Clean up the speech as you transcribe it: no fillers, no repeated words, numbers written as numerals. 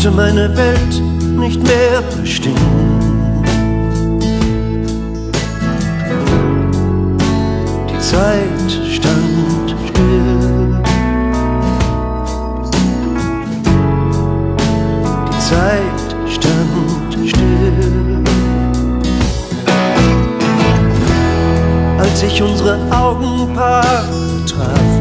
konnte meine Welt nicht mehr bestehen. Die Zeit stand still. Die Zeit stand still. Als sich unsere Augenpaare trafen,